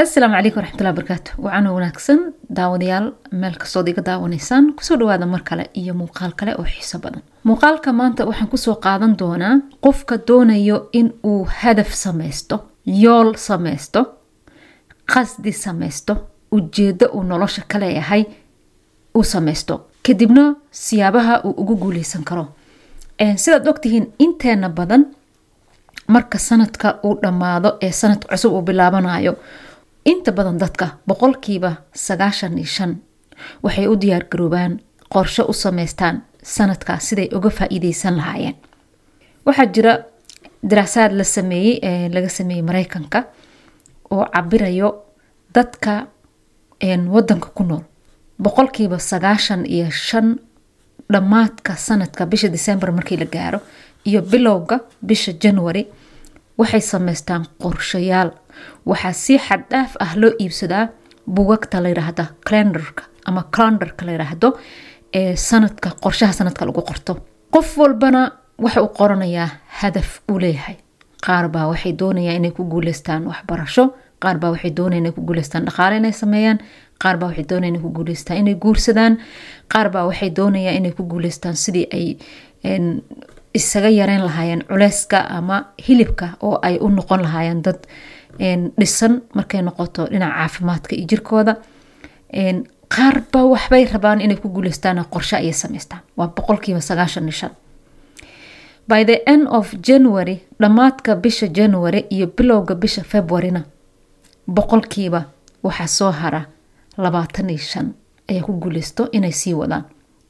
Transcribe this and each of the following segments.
السلام عليكم ورحمة الله وبركاته وعنا وناكسن داوديال مالك صديقة داونيسان كسو دوادا مركلة إيا موقال كلا أو حسابادا موقال كمانتا وحن كسو قادن دونا قفك دونا يو إن أو هدف سميستو يول سميستو قصدي سميستو وجيدة ونولوشة كلا يهي أو سميستو كدبنا سيابها أو أقولي سنكرو سيدا دوكتهين إنتانا بدن marka sanadka uu dhamaado ee sanad cusub uu bilaabanayo inta badan dadka boqolkiiba 95 waxay u diyaar garoobaan qorshe u sameystaan sanadka siday uga faa'iideysan lahaayeen waxa jira daraasaad laga sameeyay Mareykanka oo cabirayo dadka wadanka ku nool boqolkiiba 95 dhamaadka sanadka bisha December markii la gaaro iyo bilowga bisha January waxay sameystaan qorshayaal waxa si xad dhaaf ah loo iibsadaa buugagta la yiraahdo calendarka ama calendarka la yiraahdo ee sanadka qorshaha sanadka lagu qorto qof walbana waxa uu qoranayaa hadaf uu leeyahay qaar baa waxay doonayaan inay ku guuleystaan waxbarasho qaar baa waxay doonayaan inay ku guuleystaan dhaqaale inay sameeyaan qaar baa waxay doonayaan inay ku guuleystaan inay guursadaan qaar baa waxay doonayaan inay ku guuleystaan sidii ay isaga yareen lahaayeen culeyska ama hilibka oo ay u noqon lahaayeen dad dhisan markay noqoto dhinaca caafimaadka iyo jirkooda qaar baa waxbay rabaan inay ku guuleystaan qorshe ay sameystaan waa boqolkiiba 95 by the end of January dhamaadka bisha January iyo bilowga bisha February-na boqolkiiba waxa soo hara 25 ay ku guuleysto inay sii wadaan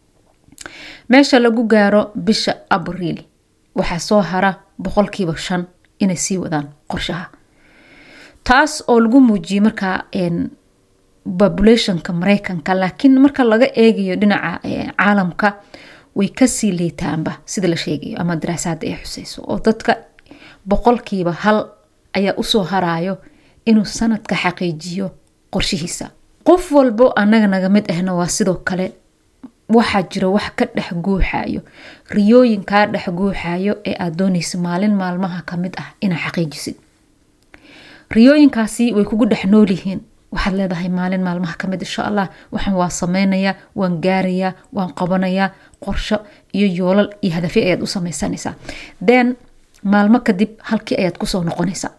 meesha lagu gaaro bisha Abriil waxa soo hara boqolkiiba 5 inay sii wadaan qorshaha taas oo lagu muujiyay marka populationka Mareykanka laakiin marka laga eegayo dhinaca caalamka way ka sii liitaanba sida la sheegayo ama daraasaad ay xusayso oo dadka boqolkiiba 1 ayaa u soo harayo inuu sanadka xaqiijiyo qorshihiisa qof walbo anaga naga mid ahna waa sidoo kale waxa jira wax ka dhex guuxayo riyooyinka dhex guuxayo ee aad doonayso maalin maalmaha kamid ah ina xaqiijisid riyooyinkaasi way kugu dhex nool yihiin waxaad leedahay maalin maalmaha kamid insha Allah waxaan waa sameynaya waan gaaraya waan qabanaya qorshe iyo yoolal iyo hadaf ayaad u sameysanaysaa then maalmo kadib halkii ayaad ku soo noqonaysaa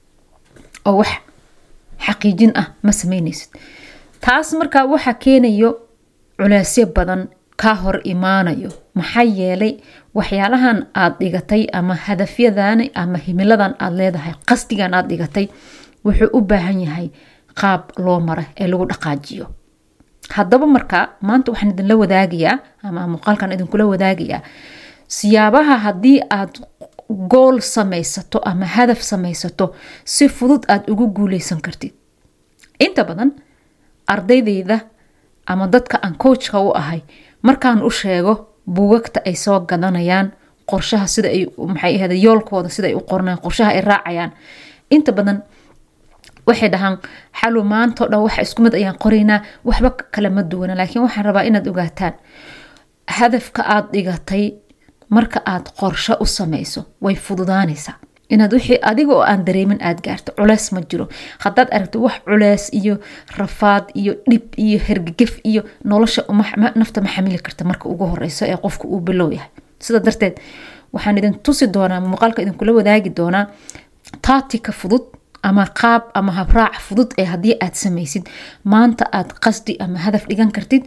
oo wax xaqiijin ah ma sameynaysid taas marka waxa keenayo culaysyo badan ka hor imaanayo maxaa yeelay waxyaalahan aad dhigatay ama hadafyadan ama himiladan aad leedahay qasdigan aad dhigatay wuxuu u baahan yahay qaab loo maro ee lagu dhaqaajiyo haddaba marka maanta waxaan idin la wadaagayaa ama muuqaalkan idin kula wadaagayaa siyaabaha hadii aad goal sameysato ama hadaf sameysato si fudud aad ugu guuleysan kartid inta badan ardaydayda ama dadka aan coachka u ahay markaan u sheego buugagta ay soo gadanayaan qorshaha sida ay maxay ahayd yoolkooda sida ay u qornaan qorshaha ay raacayaan inta badan waxay dhahan xalu maanta dhan wax isku mid ayaan qoraynaa waxba kala ma duwana laakiin waxaan rabaa inaad ogaataan hadafka aad dhigatay marka aad qorshe u sameyso way fududaanaysaa inaad wixii adiga oo aan dareemin aad gaarto culeys ma jiro hadaad aragto wax culeys iyo rafaad iyo dhib iyo hergagaf iyo nolosha nafta ma xamili karta marka ugu horeyso ee qofku uu bilow yahay sida darteed waxaan idin tusi doonaa muuqaalka idin kula wadaagi doonaa tactic fudud ama qaab ama habraac fudud ee hadii aad sameysid maanta aad qasdi ama hadaf dhigan kartid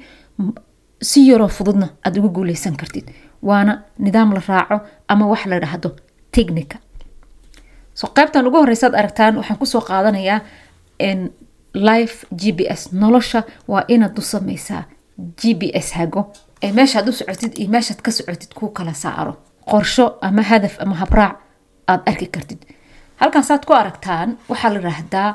si yaro fududna aad ugu guuleysan kartid waana nidaam la raaco ama wax la yiraahdo technique so qaybtan ugu horeysaad aragtaan waxaan ku soo qaadanayaa live GPS nolosha waa inaad u sameysaa GPS hago ee meeshaad u socotid iyo meeshaad ka socotid ku kala saaro qorsho ama hadaf ama habraac aad arki kartid halkan saad ku aragtaan waxa la yiraahdaa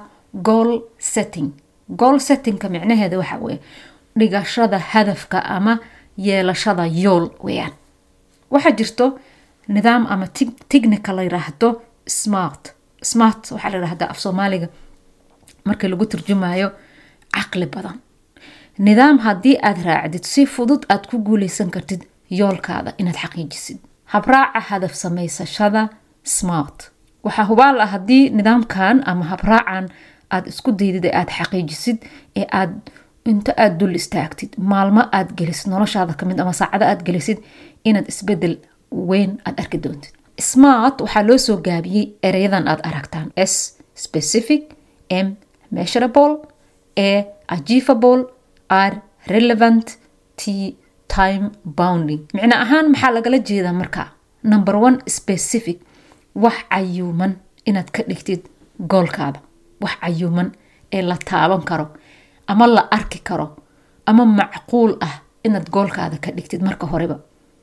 goal setting ka macnaheedu waxa weeye dhigashada hadafka ama yeelashada yool weeyaan waxa jirto nidaam ama technical la yiraahdo smart waxa la yiraahdaa af Soomaaliga marka lagu turjumayo aqli badan nidaam hadii aad raacdid si fudud aad ku guuleysan kartid yoolkaada inaad xaqiijisid habraaca hadaf sameysashada smart waxa hubaal ah hadii nidaamkan ama habraacan aad isku daydid aad xaqiijisid aad inta aad dul istaagtid maalmo aad gelisid noloshaada kamid ama saacado aad gelisid inaad isbedel weyn aad arki doontid. SMART waxaa loo soo gaabiyey erayadan aad aragtaan. S specific, M measurable, A achievable, R relevant, T time bounding. micna ahaan maxaa lagala jeedaa markaa? Number 1 specific, wax cayuuman inaad ka dhigtid goolkaada, wax cayuuman ee la taaban karo ama la arki karo ama macquul ah inaad goolkaada ka dhigtid marka horeba.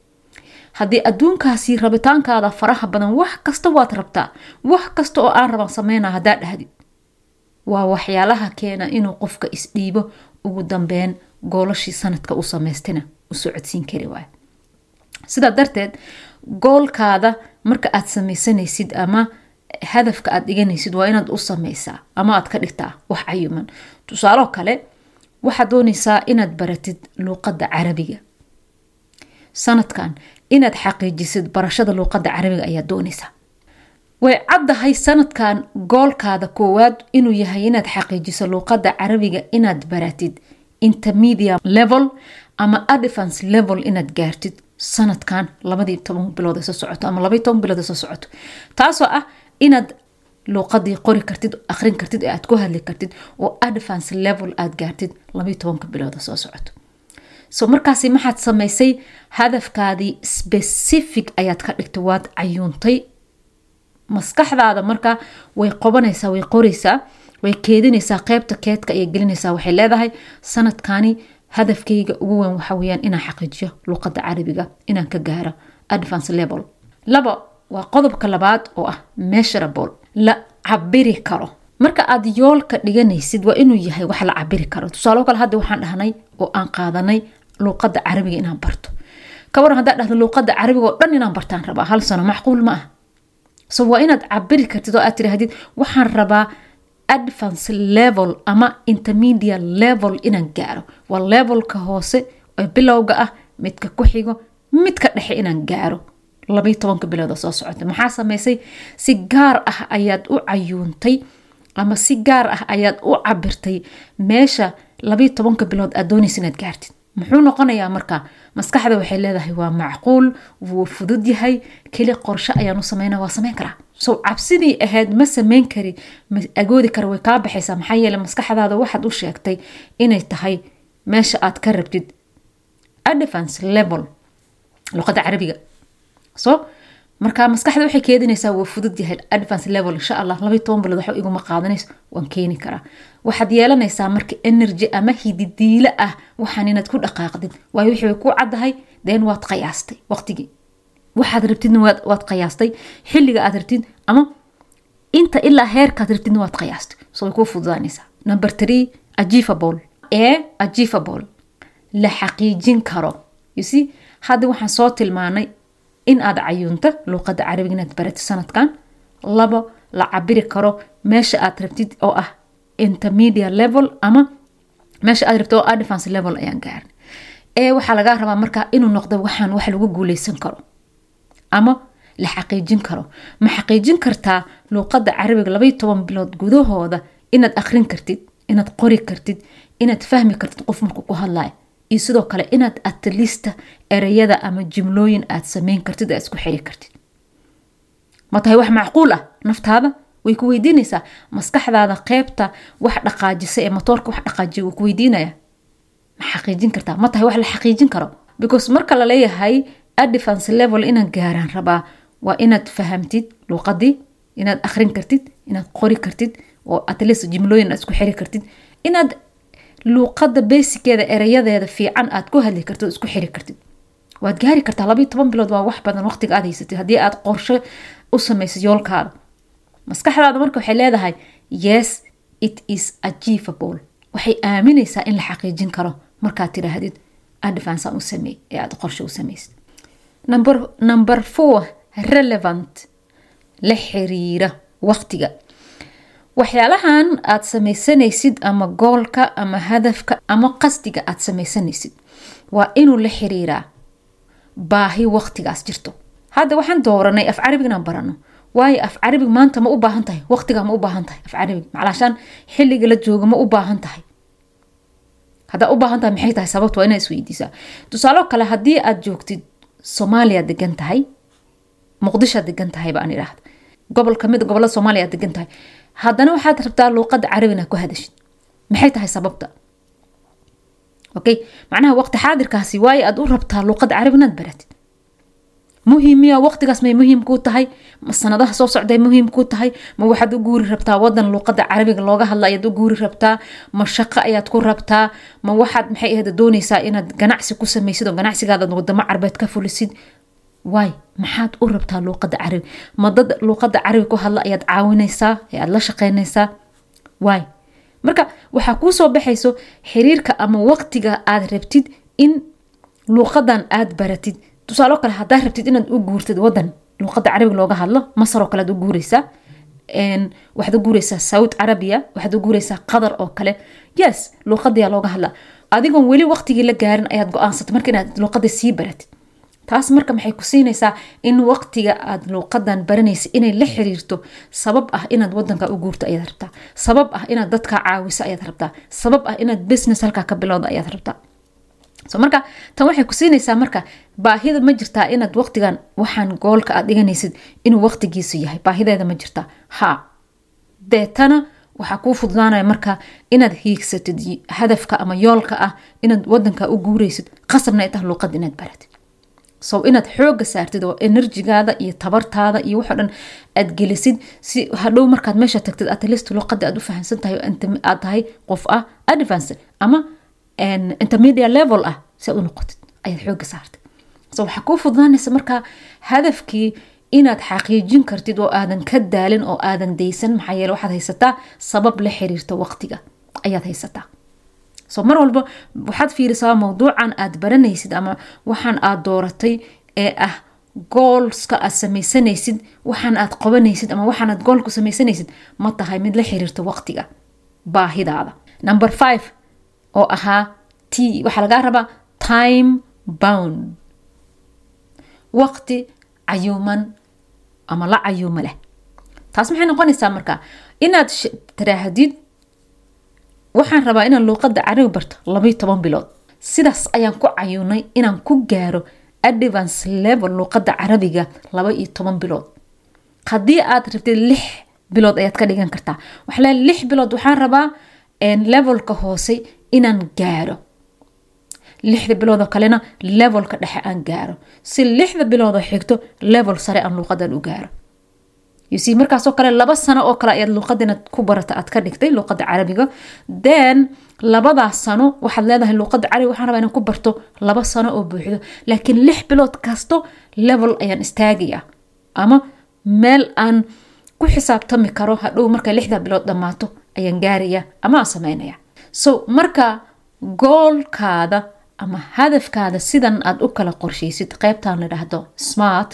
haddii adduunkaasi rabitaankaada faraha badan wax kasta waad rabtaa, wax kasta oo aan raban sameynaa haddaa dhahdid, waa waxyaalaha keena inuu qofka isdhiibo ugu dambeyn goolashii sanadka u samaystina u socodsiin kari waayo. sidaa darteed goolkaada marka aad samaysanaysid ama hadafka aad dhiganaysid waa inaad u samaysaa ama aad ka dhigtaa wax cayuman. tusaalo kale waxaad doonaysaa inaad baratid luuqadda carabiga sanadkan, inaad xaqiijisid barashada luuqadda carabiga ayaad doonaysaa. way caddahay sanadkan goolkaada koowaad inuu yahay inaad xaqiijiso luuqadda carabiga inaad baratid intermediate level ama advanced level inaad gaartid sanadkan 12 bilood soo socoto ama 12 bilood soo socoto, taasoo ah inaad luuqadii qori kartid, akhrin kartid, aad ku hadli kartid oo advanced level aad gaartid 12 bilood soo socoto. so markaasi maxaad samaysay? hadafkaadii specific ayaad ka dhigtay, waad cayuuntay. maskaxdaada marka way qobanaysaa, way qoraysaa, way keedinaysaa, qaybta keedka ay gelinaysaa. waxay leedahay sanadkani hadafkayga ugu weyn waxa weeyaan inaan xaqiijiyo luuqadda carabiga, inaan ka gaaro advanced level. 2 waa qodobka labaad oo ah measurable, la cabiri karo. marka aad yoolka dhiganaysid waa inuu yahay wax la cabiri karo. tusaalo kale hadda waxaan dhahnay oo aan qaadanay luuqadda carabiga inaan barto. ka waran haddaad dhahdo luuqadda carabiga oo dhan inaan bartaan rabaa 1 sano, macquul ma ah. so waa inaad cabiri kartid oo aad tirahdid waxaan rabaa advanced level ama intermediate level inaan gaaro. waa levelka hoose ee bilowga ah, midka ku xigo, midka dhexe inaan gaaro 12 bilood soo socota. maxaa samaysay? si gaar ah ayaad u cayuuntay ama si gaar ah ayaad u cabirtay meesha 12 bilood aad doonaysid inaad gaartid. muxuu noqonayaa marka? maskaxda waxay leedahay waa macquul, wuu fudud yahay, keli qorshe ayaan u sameynaa, waa sameyn karaa. so cabsidii ahayd ma sameyn kari, ma agoodi kara, way kaa baxaysaa. maxaa yeelay maskaxdaada waxaad u sheegtay inay tahay meesha aad ka rabtid advanced level luqadda carabiga. so marka maskaxda waxay keedinaysaa wuu fudud yahay, advanced level insha Allah 12 bilood waxa iguma qaadanayso, waan keeni karaa. waxaad yeelanaysaa marka energy ama hididiile ah waxaan inaad ku dhaqaaqdid. waayo wixii ku caddahay deen waad qiyaastay waqtigii waxaad rabtidna waad qiyaastay, xilliga aad rabtid ama inta ilaa heerka aad rabtidna waad qiyaastay. so way ku fududaanaysaa. number 3 achievable, achievable, la xaqiijin karo. you see hadda waxaan soo tilmaanay in aad cayuunta luuqadda carabiga inaad baratid sanadkan. 2 la cabiri karo meesha aad rabtid oo ah intermediate level ama meesha aad rabtid oo advanced level ayaan gaarin. waxaa laga rabaa marka inuu noqdo waxaan wax lagu guuleysan karo ama la xaqiijin karo. ma xaqiijin kartaa luuqadda carabiga 12 bilood gudahooda inaad akhrin kartid, inaad qori kartid, inaad fahmi kartid qof markuu ku hadlayo, iyo sidoo kale inaad at least erayada ama jimlooyin aad sameyn kartid aad isku xiri kartid. ma tahay wax macquul ah? naftaada way ku weydiinaysaa. maskaxdaada qaybta wax dhaqaajisa ee motorka wax dhaqaajiya wuu ku weydiinaya ma xaqiijin kartaa? ma tahay wax la xaqiijin karo? because marka la leeyahay advanced level inaan gaaraan rabaa waa inaad fahamtid luuqadii, inaad akhrin kartid, inaad qori kartid oo at least jimlooyin aad isku xiri kartid, inaad luuqadda basickeeda erayadeeda fiican aad ku hadli kartid isku xiri kartid. waad gaari kartaa 12 bilood, waa wax badan waqtiga aad haysatid haddii aad qorshe u samaysid yoolkaada. maskaxdaada marka waxay leedahay yes it is achievable, waxay aaminaysaa in la xaqiijin karo markaad tidhaahdid advance aan u sameey ee aad qorshe u samaysid. number 4 relevant, la xiriira waqtiga. waxyaalahan aad samaysanaysid ama goolka ama hadafka ama qasdiga aad samaysanaysid waa inuu la xiriiraa baahi waqtigaas jirto. hadda waxaan dooranay af carabiga inaan barano, waayo af carabiga maanta ma u baahan tahay waqtiga ma u baahan tahay af carabiga maclashaan xilliga la joogo ma u baahan tahay hada u baahan tahay maxay tahay sababtu waa inaad isweydiisaa tusaale kale haddii aad joogtid Soomaaliya degan tahay Muqdisho degan tahay baan iraahdo gobol kamid gobolada Soomaaliya degan tahay haddana waxaad rabtaa luqadda carabiga ku hadashid maxay tahay sababta okay macnaha waqti xaadirkaasi waayo aad u rabtaa luqadda carabiga inaad baratid muhiimiya waqtigaas may muhiim ku tahay ma sanadaha soo socday muhiim ku tahay ma waxaad u guuri rabtaa wadan luqadda carabiga looga hadla ayaad u guuri rabtaa ma shaqo ayaad ku rabtaa ma waxaad maxay ahayd doonaysaa inaad ganacsi ku samaysid oo ganacsigaada wadamo carbeed ka fulisid waay maxaad u rabtaa luqadda carabiga ma dad luqadda carabiga ku hadla ayaad caawinaysaa ayaad la shaqaynaysaa waay marka waxa ku soo baxayso xiriirka ama waqtiga aad rabtid in luqadan aad baratid tusaale kale hadaa rabtid inaad u guurtid wadan luqadda carabiga looga hadlo Masar oo kale aad u guuraysaa waxaad u guuraysaa Saudi Arabia waxaad u guuraysaa Qatar oo kale yes luqadda looga hadla adigoon weli waqtigii la gaarin ayaad go'aansatay marka inaad luqadda sii baratid taas marka maxay ku siinaysaa in waqtiga aad luqadan baranaysa inay la xiriirto sabab ah inaad wadanka u guurto ayaad rabtaa sabab ah inaad dadka caawiso ayaad rabtaa sabab ah inaad business halka ka bilowdo ayaad rabtaa so marka tan waxay ku siinaysaa marka baahida ma jirtaa inaad waqtigan waxaan goolka aad dhiganaysid inuu waqtigiisu yahay baahideeda ma jirtaa ha deetana waxa ku fududaanaya marka inaad hiigsatid hadafka ama yoolka ah inaad wadanka u guuraysid qasabna inta luqad inaad baratid so inaad xooga saartid oo enerjigaada iyo tabartaada iyo waxa dhan aad gelisid si hadhow markaad meesha tagtid at least luqadda aad u fahansan tahay oo aad tahay qof ah advanced ama intermediate level ah si aad u noqotid ayaad xooga saartid so waxa ku fududaanaysa marka hadafkii inaad xaqiijin kartid oo aadan ka daalin oo aadan deysan maxaa yeelay waxaad haysataa sabab la xiriirta waqtiga ayaad haysataa so mar walba waxaad fiirisaa mawduucan aad baranaysid ama waxaan aad dooratay ee ah goalska aad samaysanaysid waxaan aad qabanaysid ama waxaan aad goal ku samaysanaysid ma tahay mid la xiriirta waqtiga baahidaada number 5 oo ahaa waxa laga rabaa time bound waqti cayuuman ama la cayuuma leh taas maxay noqonaysaa marka inaad tiraahadid waxaan rabaa inaan luqadda carabiga barto 12 bilood sidaas ayaan ku cayuunay inaan ku gaaro advanced level luqadda carabiga 12 bilood haddii aad rabtid 6 bilood ayaad ka dhigan kartaa waxa la 6 bilood waxaan rabaa levelka hoose inaan gaaro 6 bilood kalena levelka dhexe aan gaaro si 6 bilood xigto level sare aan luqadan u gaaro يسي مركز oo kale 2 sano oo kale ayaad luqadina ku barata aad ka dhigtay luqadda carabiga then labada sano waxaad leedahay luqadda carabiga waxaan rabaa inaan ku barto 2 sano oo buuxdo laakiin 6 bilood kasto level ayaan istaagaya ama meel aan ku xisaabtami karo hadhow marka 6 bilood dhamaato ayaan gaaraya ama sameynaya so marka goalkaada ama hadafkaada sidan aad u kala qorshaysid qaybtaan la dhahdo smart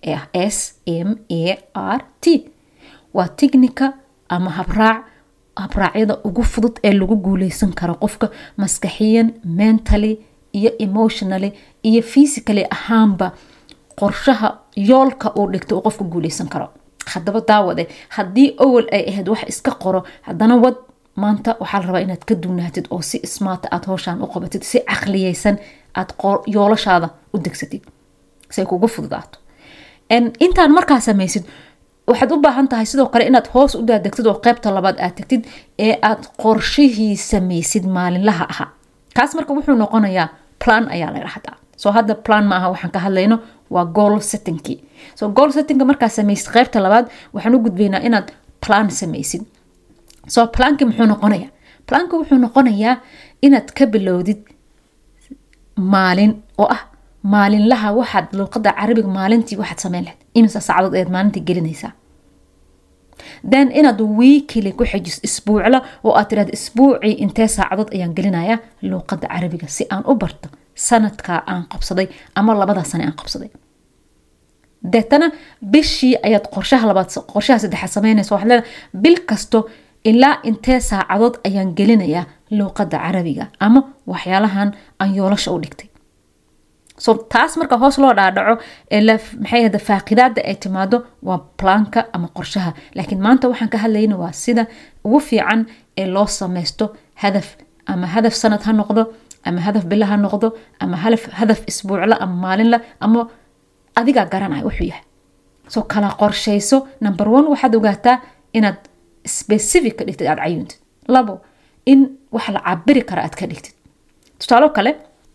SMART waa technica ama habraacyada ugu fudud ee lagu guuleysan karo qofka maskaxiyan mentally iyo emotionally iyo physically ahaanba qorshaha yoolka uu dhigto uu qofku guuleysan karo hadaba daawade haddii awal ay ahayd wax iska qoro haddana wad maanta waxaa la rabaa inaad ka duunaatid oo si smart aad hawshaan u qabatid si caqliyeysan aad yoolashaada u degsatid si ay kugu fududaato intaan markaa samaysid waxaad u baahan tahay sidoo kale inaad hoos u daadegtid oo qaybta labaad aad tagtid ee aad qorshihii samaysid maalinlaha aha kaas marka wuxuu noqonayaa plan ayaa la yiraahdaa soo hadda plan ma aha waxaan ka hadlayno waa goal settingki soo goal settingka markaa samaysid qaybta labaad waxaan u gudbaynaa inaad plan samaysid soo planki muxuu noqonayaa planku wuxuu noqonayaa inaad ka bilowdid maalin oo ah maalinlaha waxaad luqadda carabiga maalintii waxaad sameyn lahayd imisa saacadood ayaad maalintii gelinaysaa then inaad weekly ku xijis isbuucla oo aad tiraahdo isbuucii intee saacadood ayaan gelinayaa luqadda carabiga si aan u barto sanadka aan qabsaday ama 2 sano aan qabsaday deetana bishii ayaad qorshaha saddexaad sameynaysaa waxaad leedahay bil kasto ilaa intee saacadood ayaan gelinayaa luqadda carabiga ama waxyaalahan aan yoolasha u dhigtay so taas marka hoos loo dhaadhaco maxay hada faaqidaada ay timaado waa planka ama qorshaha laakiin maanta waxaan ka hadlayna waa sida ugu fiican ee loo sameysto hadaf ama hadaf sanad ha noqdo ama hadaf bilo ha noqdo ama hadaf isbuucla ama maalinla ama adiga garanaya wuxuu yahay so kala qorsheyso number 1 waxaad ogaataa inaad specific ka dhigtid aad cayuntid 2 in wax la cabiri kara aad ka dhigtid tusaale kale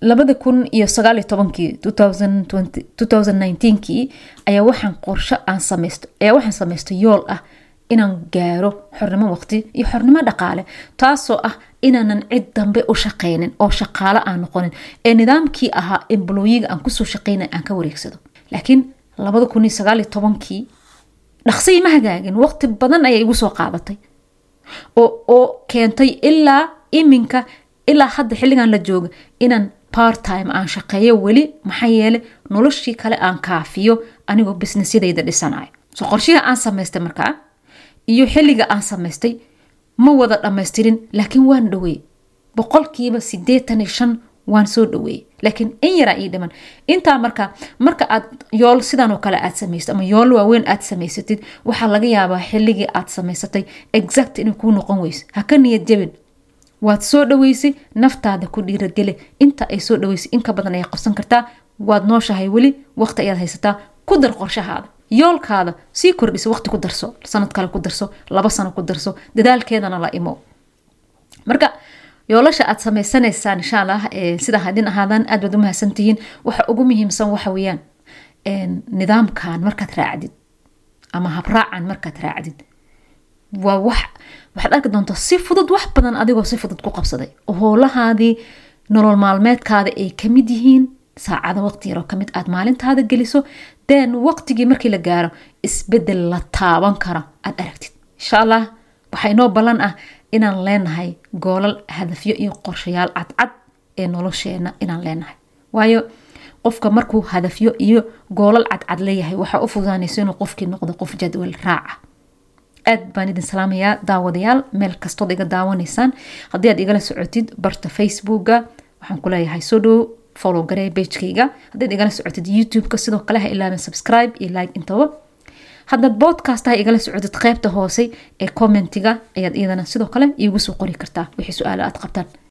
2019 ayaa waxaan qorshe aan sameysto yool ah inaan gaaro xornimo waqti iyo xornimo dhaqaale taasoo ah inaanan cid dambe u shaqeynin oo shaqaale aan noqonin ee nidaamkii ahaa employee aan ku soo shaqeynay aan ka wareegsado laakiin 2019 dhaqsi ma hagaagin waqti badan ayay igu soo qaadatay oo keentay ilaa iminka ilaa hadda xilligan la jooga inaan part time aan shaqeeyo weli maxaa yeelay noloshii kale aan kaafiyo anigoo businessyadayda dhisanayo so qorshiga aan samaystay markaa iyo xilliga aan samaystay ma wada dhammaystirin laakiin waan dhaweeyay 85% waan soo dhaweeyay laakiin in yara ii dhiman intaa marka aad yool sidan oo kale aad samaysto ama yool waaweyn aad samaysatid waxaa laga yaabaa xilligii aad samaysatay exact inuu kuu noqon weyso ha ka niyad jabin waad soo dhaweysay naftaada ku dhiirageli inta ay soo dhaweysay in ka badan ay qabsan kartaa waad nooshahay weli waqti ayaad haysataa ku dar qorshahaada yoolkaada sii kordhiso waqti ku darso sanad kale ku darso 2 sano ku darso dadaalkeedana la imo marka yoolasha aad sameysanaysaan insha Allah sida hadin ahaadaan aad wada mahadsantihiin waxa ugu muhiimsan waxa weeyaan nidaamkan markaad raacdid ama habraacan markaad raacdid waa waxaad arki doontaa si fudud wax badan adigoo si fudud ku qabsaday oo howlahaadii nolol maalmeedkaada ay ka mid yihiin saacada waqti yar oo ka mid aad maalintaada geliso then waqtigii markii la gaaro isbedel la taaban karo aad aragtid insha Allah waxay noo balan ah inaan leenahay goolal hadafyo iyo qorshayaal cad ee nolosheena inaan leenahay waayo qofka markuu hadafyo iyo goolal cad leeyahay waxa u fududaanaysa inuu qofkii noqdo qof jadwal raaca aad baan idin salaamayaa daawadayaal meel kastood iga daawanaysaan haddii aad igala socotid barta Facebooka waxaan ku leeyahay soo dhow follow garee page-kayga haddii igala socotid YouTube-ka sidoo kale ha ilaawin subscribe iyo like intaba haddaad podcast-ha igala socotid qaybta hoose ee commentiga ayaad iyadana sidoo kale iigu soo qori kartaa wixii su'aalo aad qabtaan